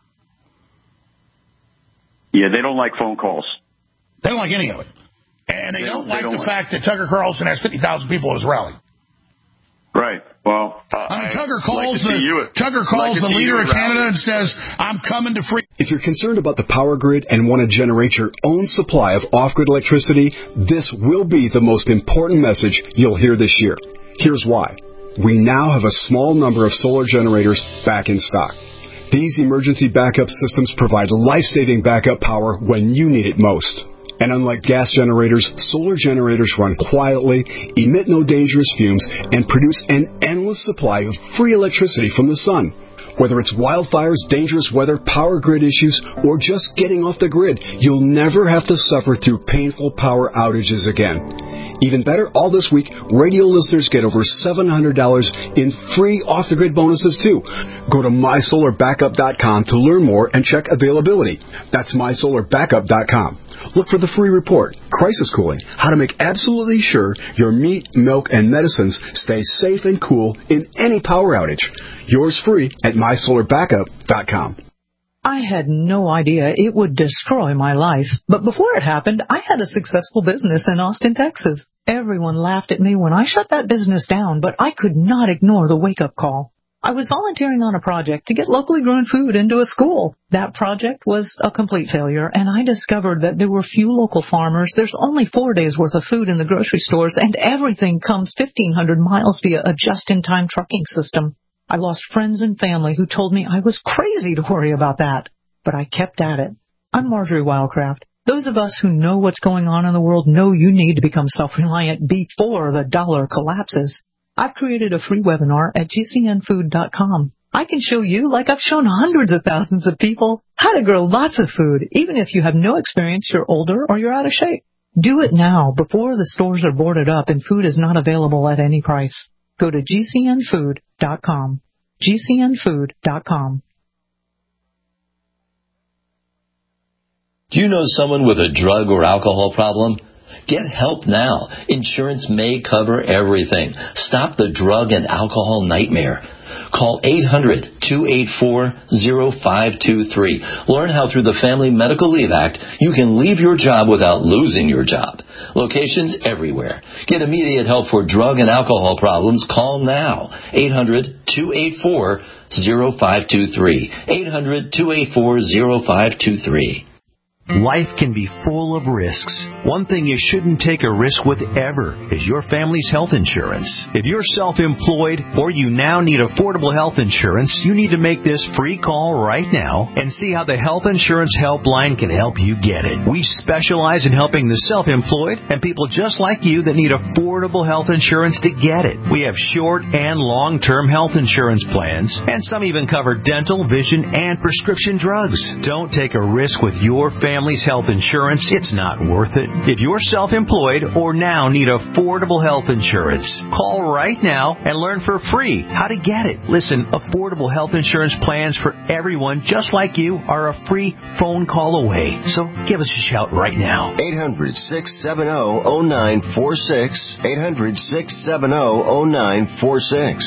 Yeah, they don't like phone calls. They don't like any of it. And they don't like the fact that Tucker Carlson has 50,000 people at his rally. Right. Well, Tucker calls the leader of Canada and says, I'm coming to free. If you're concerned about the power grid and want to generate your own supply of off-grid electricity, this will be the most important message you'll hear this year. Here's why. We now have a small number of solar generators back in stock. These emergency backup systems provide life-saving backup power when you need it most. And unlike gas generators, solar generators run quietly, emit no dangerous fumes, and produce an endless supply of free electricity from the sun. Whether it's wildfires, dangerous weather, power grid issues, or just getting off the grid, you'll never have to suffer through painful power outages again. Even better, all this week, radio listeners get over $700 in free off-the-grid bonuses, too. Go to mysolarbackup.com to learn more and check availability. That's mysolarbackup.com. Look for the free report, Crisis Cooling, how to make absolutely sure your meat, milk, and medicines stay safe and cool in any power outage. Yours free at mysolarbackup.com. I had no idea it would destroy my life. But before it happened, I had a successful business in Austin, Texas. Everyone laughed at me when I shut that business down, but I could not ignore the wake-up call. I was volunteering on a project to get locally grown food into a school. That project was a complete failure, and I discovered that there were few local farmers. There's only 4 days' worth of food in the grocery stores, and everything comes 1,500 miles via a just-in-time trucking system. I lost friends and family who told me I was crazy to worry about that, but I kept at it. I'm Marjorie Wildcraft. Those of us who know what's going on in the world know you need to become self-reliant before the dollar collapses. I've created a free webinar at gcnfood.com. I can show you, like I've shown hundreds of thousands of people, how to grow lots of food, even if you have no experience, you're older, or you're out of shape. Do it now, before the stores are boarded up and food is not available at any price. Go to gcnfood.com. gcnfood.com. Do you know someone with a drug or alcohol problem? Get help now. Insurance may cover everything. Stop the drug and alcohol nightmare. Call 800-284-0523. Learn how through the Family Medical Leave Act you can leave your job without losing your job. Locations everywhere. Get immediate help for drug and alcohol problems. Call now. 800-284-0523. 800-284-0523. Life can be full of risks. One thing you shouldn't take a risk with ever is your family's health insurance. If you're self-employed or you now need affordable health insurance, you need to make this free call right now and see how the Health Insurance Helpline can help you get it. We specialize in helping the self-employed and people just like you that need affordable health insurance to get it. We have short and long-term health insurance plans, and some even cover dental, vision, and prescription drugs. Don't take a risk with your family's health insurance. It's not worth it. If you're self-employed or now need affordable health insurance, call right now and learn for free how to get it. Listen, affordable health insurance plans for everyone just like you are a free phone call away. So give us a shout right now. 800-670-0946. 800-670-0946.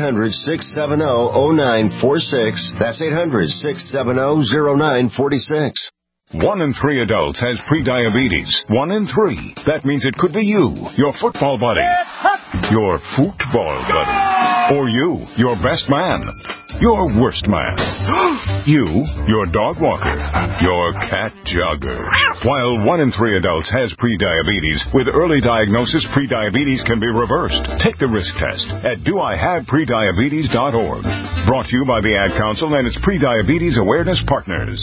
800-670-0946. That's 800-670-0946. 1 in 3 adults has prediabetes. 1 in 3. That means it could be you, your football buddy, your football buddy, or you, your best man, your worst man, you, your dog walker, your cat jogger. While 1 in 3 adults has prediabetes, with early diagnosis, prediabetes can be reversed. Take the risk test at doihaveprediabetes.org. Brought to you by the Ad Council and its Prediabetes Awareness Partners.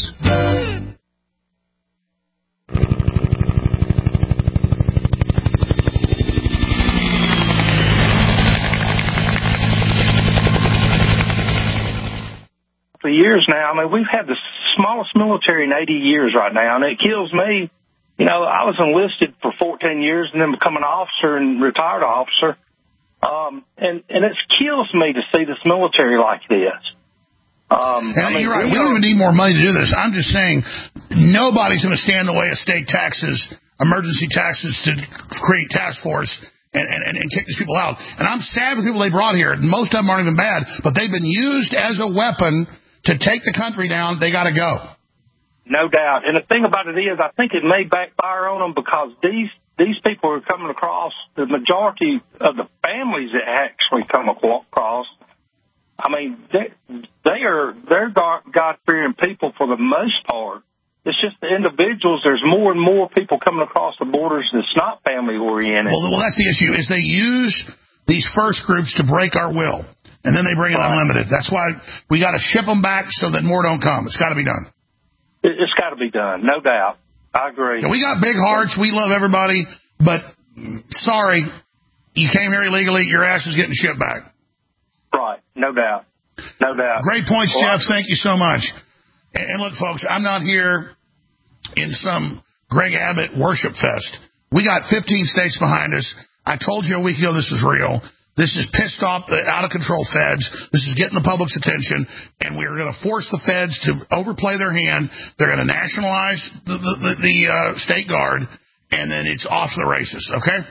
For years now, I mean, we've had the smallest military in 80 years right now, and it kills me. You know, I was enlisted for 14 years and then become an officer and retired officer, and it kills me to see this military like this. You're right. We don't even need more money to do this. I'm just saying nobody's going to stand in the way of state taxes, emergency taxes, to create task force and kick these people out. And I'm sad with the people they brought here. Most of them aren't even bad, but they've been used as a weapon to take the country down. They got to go. No doubt. And the thing about it is, I think it may backfire on them because these people are coming across, the majority of the families that actually come across, I mean, they're God-fearing people for the most part. It's just the individuals. There's more and more people coming across the borders that's not family-oriented. Well, that's the issue, is they use these first groups to break our will, and then they bring in unlimited. That's why we got to ship them back so that more don't come. It's got to be done. It's got to be done, no doubt. I agree. Yeah, we got big hearts. We love everybody, but sorry, you came here illegally. Your ass is getting shipped back. Right, no doubt. No doubt. Great points, Jeff. Thank you so much. And look, folks, I'm not here in some Greg Abbott worship fest. We got 15 states behind us. I told you a week ago this is real. This is pissed off the out-of-control feds. This is getting the public's attention, and we're going to force the feds to overplay their hand. They're going to nationalize the state guard, and then it's off to the races, okay?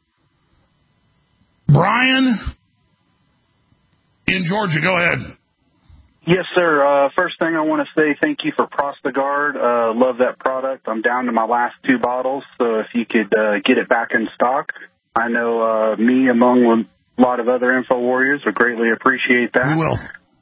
Brian in Georgia, go ahead. Yes, sir. First thing I want to say, thank you for ProstaGuard. Love that product. I'm down to my last 2 bottles, so if you could get it back in stock, I know me, among a lot of other info warriors, would greatly appreciate that. We will.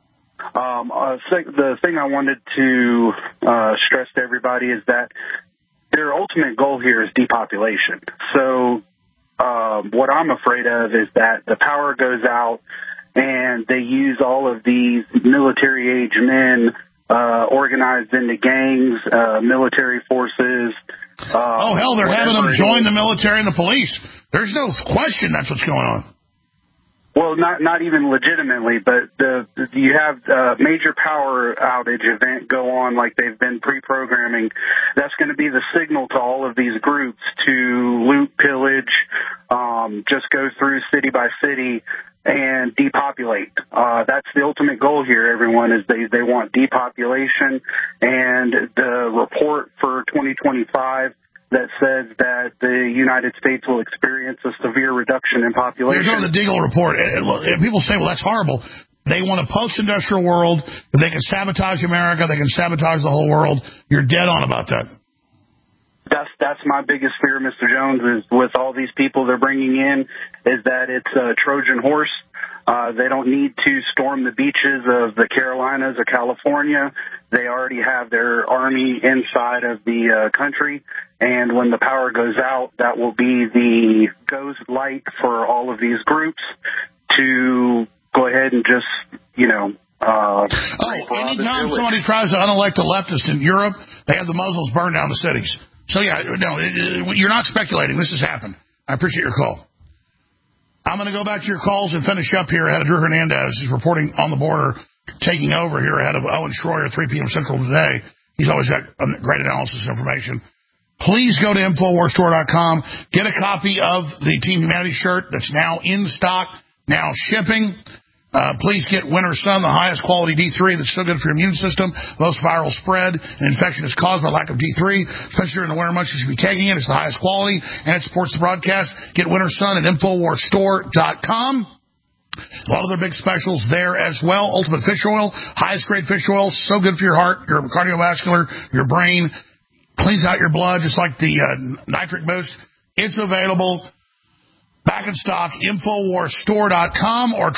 The thing I wanted to stress to everybody is that their ultimate goal here is depopulation. So what I'm afraid of is that the power goes out and they use all of these military-age men organized into gangs, military forces. Hell, they're having them join the military and the police. There's no question that's what's going on. Well, not even legitimately, but you have a major power outage event go on like they've been pre-programming. That's going to be the signal to all of these groups to loot, pillage, just go through city by city and depopulate. That's the ultimate goal here, everyone, is they want depopulation. And the report for 2025 that says that the United States will experience a severe reduction in population. They're doing the Deagle report. And people say, well, that's horrible. They want a post-industrial world. If they can sabotage America, they can sabotage the whole world. You're dead on about that. That's my biggest fear, Mr. Jones, is with all these people they're bringing in, is that it's a Trojan horse. They don't need to storm the beaches of the Carolinas or California. They already have their army inside of the country. And when the power goes out, that will be the ghost light for all of these groups to go ahead and just, anytime somebody tries to unelect a leftist in Europe, they have the Muslims burn down the cities. So, you're not speculating. This has happened. I appreciate your call. I'm going to go back to your calls and finish up here ahead of Drew Hernandez. He's reporting on the border, taking over here ahead of Owen Schroyer, 3 p.m. Central today. He's always got great analysis information. Please go to InfoWarsStore.com. Get a copy of the Team Humanity shirt that's now in stock, now shipping. Please get Winter Sun, the highest quality D3 that's so good for your immune system. Most viral spread and infection is caused by lack of D3. Especially during the winter months, you should be taking it. It's the highest quality, and it supports the broadcast. Get Winter Sun at InfoWarsStore.com. A lot of their big specials there as well. Ultimate Fish Oil, highest grade fish oil, so good for your heart, your cardiovascular, your brain. Cleans out your blood just like the Nitric Boost. It's available. Back in stock, InfoWarsStore.com or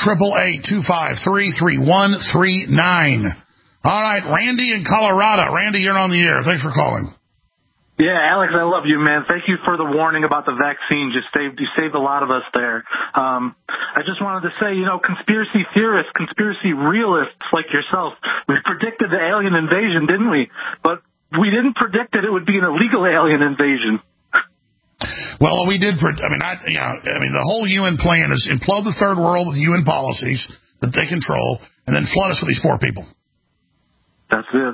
888-253-3139. All right, Randy in Colorado. Randy, you're on the air. Thanks for calling. Yeah, Alex, I love you, man. Thank you for the warning about the vaccine. You saved a lot of us there. I just wanted to say, conspiracy theorists, conspiracy realists like yourself, we predicted the alien invasion, didn't we? But we didn't predict that it would be an illegal alien invasion. Well, we did. The whole UN plan is implode the third world with UN policies that they control, and then flood us with these poor people. That's it.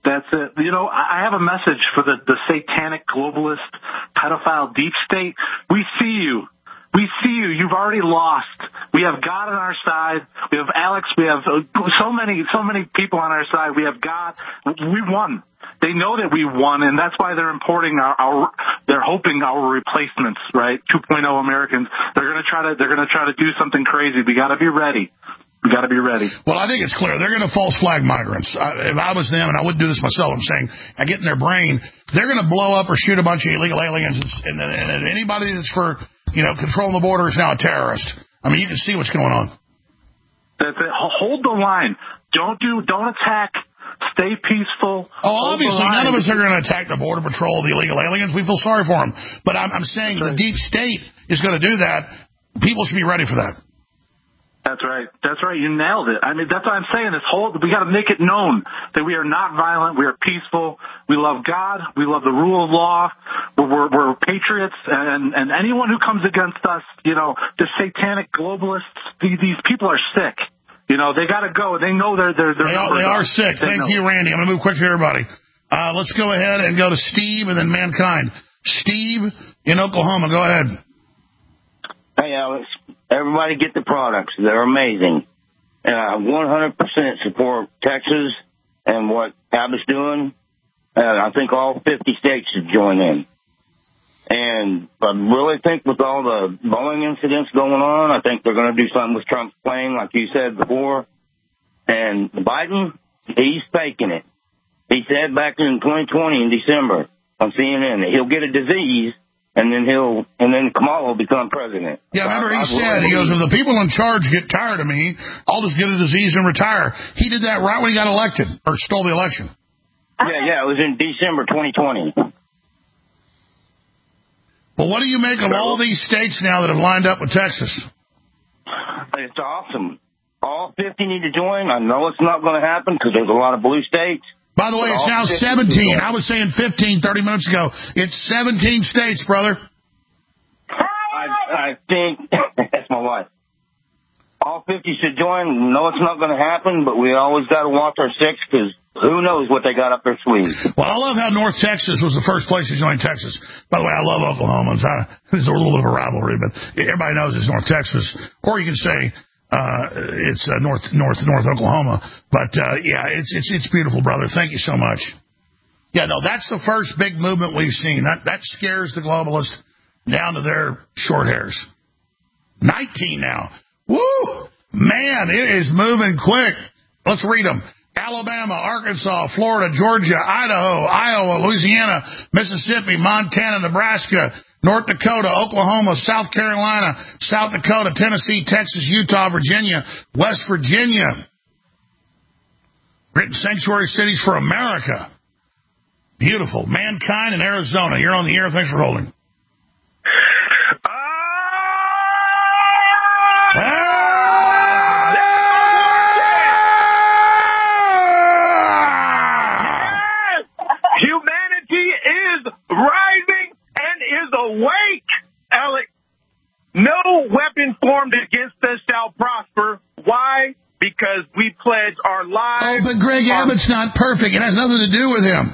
I have a message for the satanic, globalist, pedophile deep state. We see you. We see you. You've already lost. We have God on our side. We have Alex. We have so many people on our side. We have God. We won. They know that we won, and that's why they're importing they're hoping our replacements, right? 2.0 Americans. They're going to try to do something crazy. We got to be ready. We got to be ready. Well, I think it's clear. They're going to false flag migrants. If I was them, and I wouldn't do this myself, I'm saying I get in their brain, they're going to blow up or shoot a bunch of illegal aliens, and anybody that's for controlling the border is now a terrorist. I mean, you can see what's going on. That's it. Hold the line. Don't attack. Stay peaceful. Obviously, none of us are going to attack the Border Patrol, the illegal aliens. We feel sorry for them. But I'm saying the deep state is going to do that. People should be ready for that. That's right. You nailed it. I mean, that's what I'm saying. We got to make it known that we are not violent. We are peaceful. We love God. We love the rule of law. We're patriots. And anyone who comes against us, the satanic globalists, these people are sick. They got to go. They know they are sick. Thank you, Randy. I'm going to move quick to everybody. Let's go ahead and go to Steve and then Mankind. Steve in Oklahoma. Go ahead. Hey, Alex. Everybody get the products. They're amazing. And I 100% support Texas and what Abbott's doing. I think all 50 states should join in. And I really think with all the Boeing incidents going on, I think they're going to do something with Trump's plane, like you said before. And Biden, he's faking it. He said back in 2020 in December on CNN that he'll get a disease and then Kamala will become president. Yeah, remember he said, he goes, if the people in charge get tired of me, I'll just get a disease and retire. He did that right when he got elected, or stole the election. Yeah, it was in December 2020. Well, what do you make of all these states now that have lined up with Texas? It's awesome. All 50 need to join. I know it's not going to happen because there's a lot of blue states. By the way, it's now 17. I was saying 15 30 minutes ago. It's 17 states, brother. I think that's my wife. All 50 should join. No, it's not going to happen, but we always got to watch our six because who knows what they got up their sleeve. Well, I love how North Texas was the first place to join Texas. By the way, I love Oklahoma. There's a little bit of a rivalry, but everybody knows it's North Texas. Or you can say it's North Oklahoma. But yeah, it's beautiful, brother. Thank you so much. Yeah, no, that's the first big movement we've seen. That scares the globalists down to their short hairs. 19 now. Woo! Man, it is moving quick. Let's read them. Alabama, Arkansas, Florida, Georgia, Idaho, Iowa, Louisiana, Mississippi, Montana, Nebraska, North Dakota, Oklahoma, South Carolina, South Dakota, Tennessee, Texas, Utah, Virginia, West Virginia. Written sanctuary cities for America. Beautiful. Mankind in Arizona. You're on the air. Thanks for holding. Humanity is rising and is awake, Alex. No weapon formed against us shall prosper. Why? Because we pledge our lives. Oh, but Greg Abbott's not perfect. It has nothing to do with him.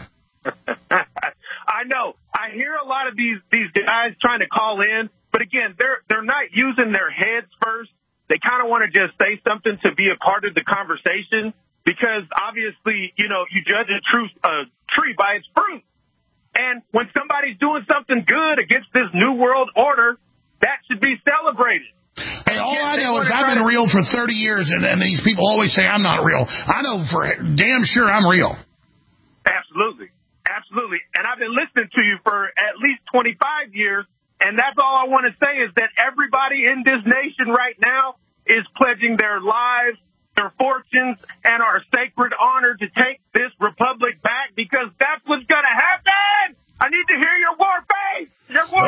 I know. I hear a lot of these guys trying to call in, but again, they're not using their heads first. They kind of want to just say something to be a part of the conversation because obviously, you judge a tree by its fruit. And when somebody's doing something good against this new world order, that should be celebrated. Hey, all I know is I've been real for 30 years, and these people always say I'm not real. I know for damn sure I'm real. Absolutely. Absolutely. And I've been listening to you for at least 25 years, and that's all I want to say is that everybody in this nation right now is pledging their lives, their fortunes, and our sacred honor to take this republic back because that's what's going to happen. I need to hear your war face. Your war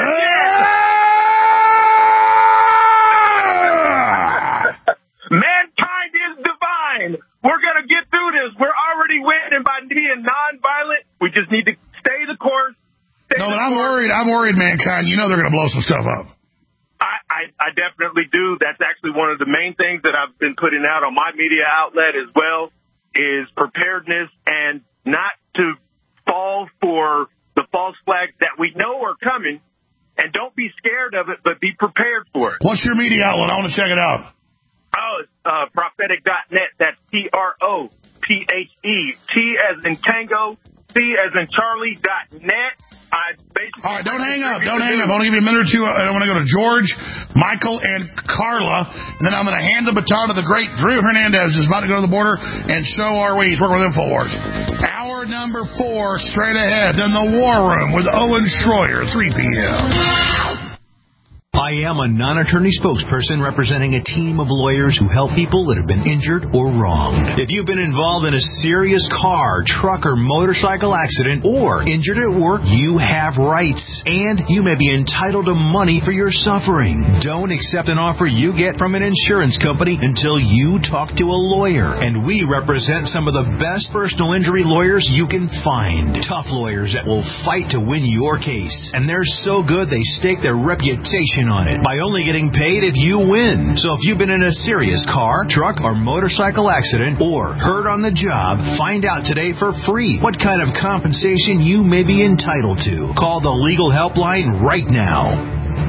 Mankind is divine. We're going to get through this. We're already winning by being nonviolent. We just need to stay the course. No, but I'm worried. I'm worried, Mankind. You know they're going to blow some stuff up. I definitely do. That's actually one of the main things that I've been putting out on my media outlet as well is preparedness and not to fall for the false flags that we know are coming. And don't be scared of it, but be prepared for it. What's your media outlet? I want to check it out. Oh, it's prophetic.net. That's PROPHE. T as in Tango, C as in Charlie.net. All right, don't hang up. Don't hang up. I want to give you a minute or two. I want to go to George, Michael, and Carla. And then I'm going to hand the baton to the great Drew Hernandez, who's about to go to the border, and so are we. He's working with InfoWars. Hour number 4, straight ahead. Then the War Room with Owen Schroyer, 3 p.m. I am a non-attorney spokesperson representing a team of lawyers who help people that have been injured or wronged. If you've been involved in a serious car, truck, or motorcycle accident or injured at work, you have rights, and you may be entitled to money for your suffering. Don't accept an offer you get from an insurance company until you talk to a lawyer, and we represent some of the best personal injury lawyers you can find. Tough lawyers that will fight to win your case, and they're so good they stake their reputation on it by only getting paid if you win. So if you've been in a serious car, truck, or motorcycle accident or hurt on the job, find out today for free what kind of compensation you may be entitled to. Call the legal helpline right now.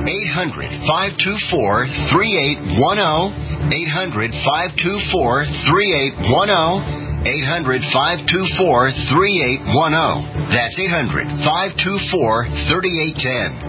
800-524-3810. 800-524-3810. 800-524-3810. That's 800-524-3810.